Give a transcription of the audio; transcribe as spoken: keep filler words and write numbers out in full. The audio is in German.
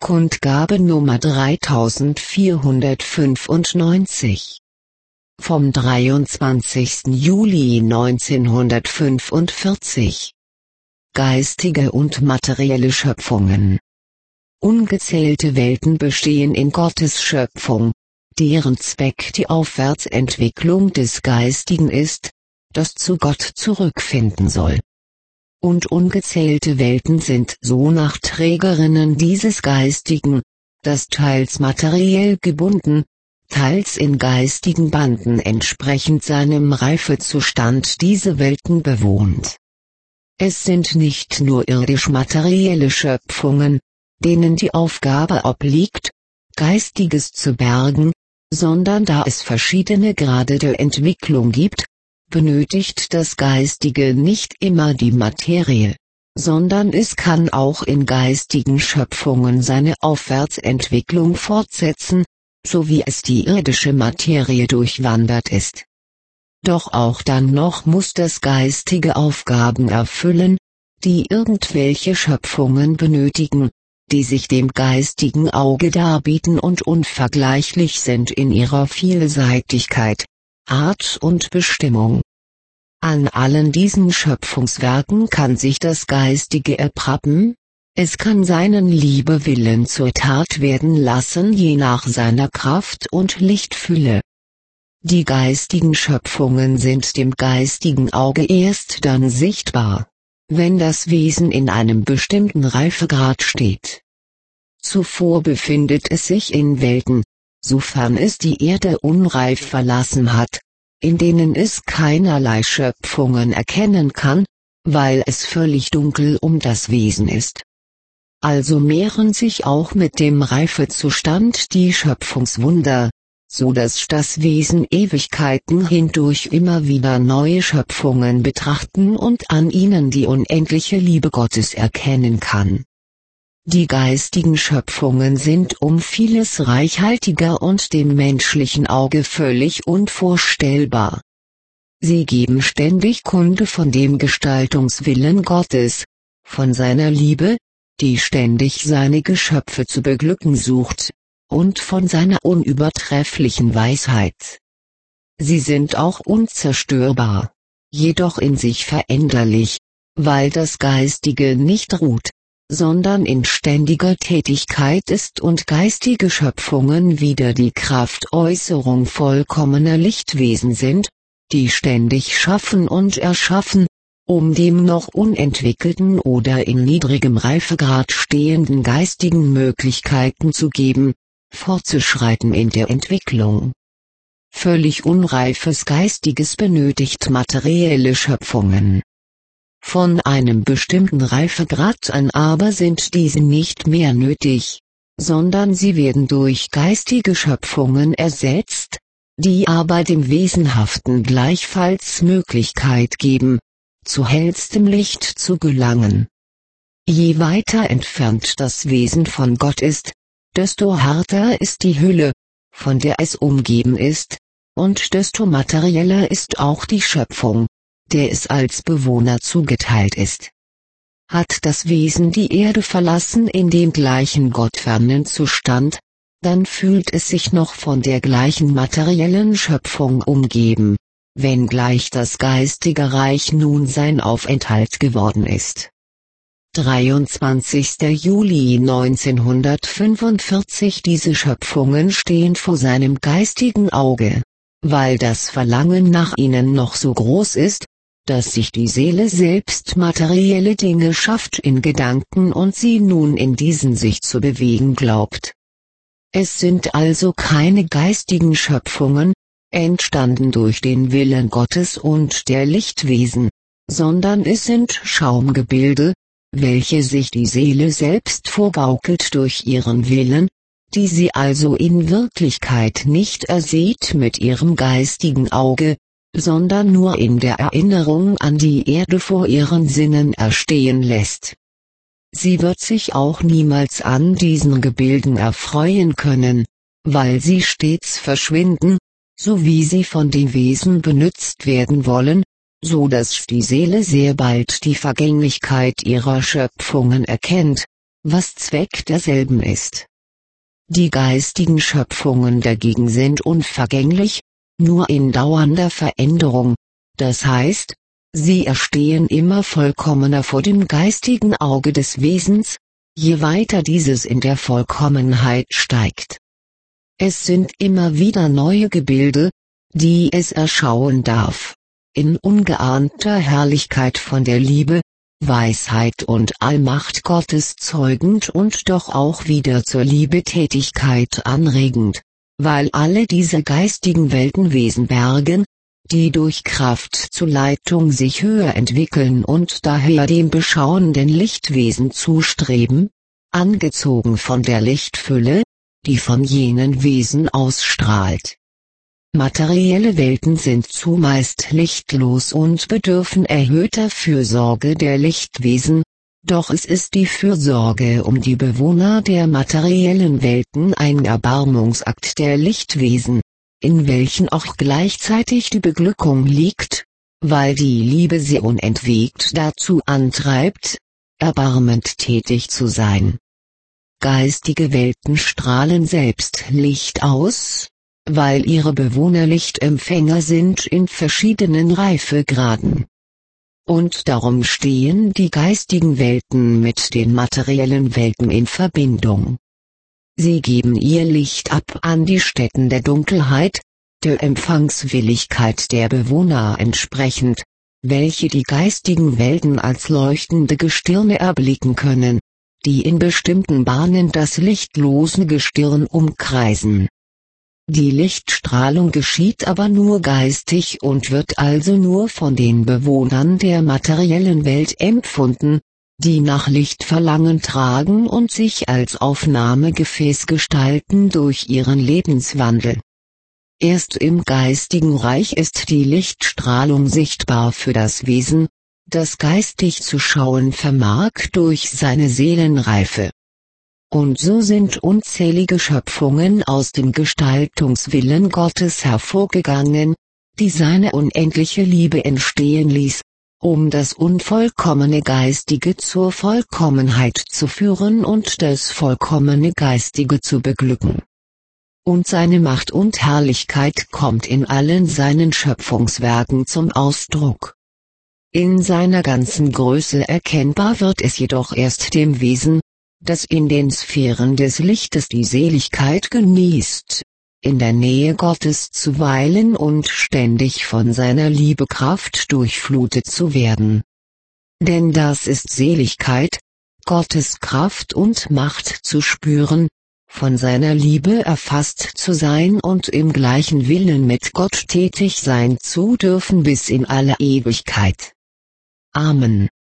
Kundgabe Nummer dreitausendvierhundertfünfundneunzig. Vom dreiundzwanzigsten Juli neunzehnhundertfünfundvierzig. Geistige und materielle Schöpfungen. Ungezählte Welten bestehen in Gottes Schöpfung, deren Zweck die Aufwärtsentwicklung des Geistigen ist, das zu Gott zurückfinden soll. Und ungezählte Welten sind so Nachträgerinnen dieses Geistigen, das teils materiell gebunden, teils in geistigen Banden entsprechend seinem Reifezustand diese Welten bewohnt. Es sind nicht nur irdisch-materielle Schöpfungen, denen die Aufgabe obliegt, Geistiges zu bergen, sondern da es verschiedene Grade der Entwicklung gibt, benötigt das Geistige nicht immer die Materie, sondern es kann auch in geistigen Schöpfungen seine Aufwärtsentwicklung fortsetzen, so wie es die irdische Materie durchwandert ist. Doch auch dann noch muss das Geistige Aufgaben erfüllen, die irgendwelche Schöpfungen benötigen, die sich dem geistigen Auge darbieten und unvergleichlich sind in ihrer Vielseitigkeit, Art und Bestimmung. An allen diesen Schöpfungswerken kann sich das Geistige erprappen, es kann seinen Liebewillen zur Tat werden lassen je nach seiner Kraft und Lichtfülle. Die geistigen Schöpfungen sind dem geistigen Auge erst dann sichtbar, wenn das Wesen in einem bestimmten Reifegrad steht. Zuvor befindet es sich in Welten, sofern es die Erde unreif verlassen hat, in denen es keinerlei Schöpfungen erkennen kann, weil es völlig dunkel um das Wesen ist. Also mehren sich auch mit dem Reifezustand die Schöpfungswunder, so dass das Wesen Ewigkeiten hindurch immer wieder neue Schöpfungen betrachten und an ihnen die unendliche Liebe Gottes erkennen kann. Die geistigen Schöpfungen sind um vieles reichhaltiger und dem menschlichen Auge völlig unvorstellbar. Sie geben ständig Kunde von dem Gestaltungswillen Gottes, von seiner Liebe, die ständig seine Geschöpfe zu beglücken sucht, und von seiner unübertrefflichen Weisheit. Sie sind auch unzerstörbar, jedoch in sich veränderlich, weil das Geistige nicht ruht, sondern in ständiger Tätigkeit ist und geistige Schöpfungen wieder die Kraftäußerung vollkommener Lichtwesen sind, die ständig schaffen und erschaffen, um dem noch unentwickelten oder in niedrigem Reifegrad stehenden geistigen Möglichkeiten zu geben, fortzuschreiten in der Entwicklung. Völlig unreifes Geistiges benötigt materielle Schöpfungen. Von einem bestimmten Reifegrad an aber sind diese nicht mehr nötig, sondern sie werden durch geistige Schöpfungen ersetzt, die aber dem Wesenhaften gleichfalls Möglichkeit geben, zu hellstem Licht zu gelangen. Je weiter entfernt das Wesen von Gott ist, desto härter ist die Hülle, von der es umgeben ist, und desto materieller ist auch die Schöpfung, der es als Bewohner zugeteilt ist. Hat das Wesen die Erde verlassen in dem gleichen gottfernen Zustand, dann fühlt es sich noch von der gleichen materiellen Schöpfung umgeben, wenngleich das geistige Reich nun sein Aufenthalt geworden ist. dreiundzwanzigster Juli neunzehnhundertfünfundvierzig. Diese Schöpfungen stehen vor seinem geistigen Auge, weil das Verlangen nach ihnen noch so groß ist, dass sich die Seele selbst materielle Dinge schafft in Gedanken und sie nun in diesen sich zu bewegen glaubt. Es sind also keine geistigen Schöpfungen, entstanden durch den Willen Gottes und der Lichtwesen, sondern es sind Schaumgebilde, welche sich die Seele selbst vorgaukelt durch ihren Willen, die sie also in Wirklichkeit nicht ersieht mit ihrem geistigen Auge, sondern nur in der Erinnerung an die Erde vor ihren Sinnen erstehen lässt. Sie wird sich auch niemals an diesen Gebilden erfreuen können, weil sie stets verschwinden, so wie sie von den Wesen benützt werden wollen, so dass die Seele sehr bald die Vergänglichkeit ihrer Schöpfungen erkennt, was Zweck derselben ist. Die geistigen Schöpfungen dagegen sind unvergänglich, nur in dauernder Veränderung, das heißt, sie erstehen immer vollkommener vor dem geistigen Auge des Wesens, je weiter dieses in der Vollkommenheit steigt. Es sind immer wieder neue Gebilde, die es erschauen darf, in ungeahnter Herrlichkeit von der Liebe, Weisheit und Allmacht Gottes zeugend und doch auch wieder zur Liebetätigkeit anregend, weil alle diese geistigen Weltenwesen bergen, die durch Kraft zur Leitung sich höher entwickeln und daher dem beschauenden Lichtwesen zustreben, angezogen von der Lichtfülle, die von jenen Wesen ausstrahlt. Materielle Welten sind zumeist lichtlos und bedürfen erhöhter Fürsorge der Lichtwesen, doch es ist die Fürsorge um die Bewohner der materiellen Welten ein Erbarmungsakt der Lichtwesen, in welchen auch gleichzeitig die Beglückung liegt, weil die Liebe sie unentwegt dazu antreibt, erbarmend tätig zu sein. Geistige Welten strahlen selbst Licht aus, weil ihre Bewohner Lichtempfänger sind in verschiedenen Reifegraden. Und darum stehen die geistigen Welten mit den materiellen Welten in Verbindung. Sie geben ihr Licht ab an die Stätten der Dunkelheit, der Empfangswilligkeit der Bewohner entsprechend, welche die geistigen Welten als leuchtende Gestirne erblicken können, die in bestimmten Bahnen das lichtlose Gestirn umkreisen. Die Lichtstrahlung geschieht aber nur geistig und wird also nur von den Bewohnern der materiellen Welt empfunden, die nach Licht Verlangen tragen und sich als Aufnahmegefäß gestalten durch ihren Lebenswandel. Erst im geistigen Reich ist die Lichtstrahlung sichtbar für das Wesen, das geistig zu schauen vermag durch seine Seelenreife. Und so sind unzählige Schöpfungen aus dem Gestaltungswillen Gottes hervorgegangen, die seine unendliche Liebe entstehen ließ, um das unvollkommene Geistige zur Vollkommenheit zu führen und das vollkommene Geistige zu beglücken. Und seine Macht und Herrlichkeit kommt in allen seinen Schöpfungswerken zum Ausdruck. In seiner ganzen Größe erkennbar wird es jedoch erst dem Wesen, das in den Sphären des Lichtes die Seligkeit genießt, in der Nähe Gottes zu weilen und ständig von seiner Liebekraft durchflutet zu werden. Denn das ist Seligkeit, Gottes Kraft und Macht zu spüren, von seiner Liebe erfasst zu sein und im gleichen Willen mit Gott tätig sein zu dürfen bis in alle Ewigkeit. Amen.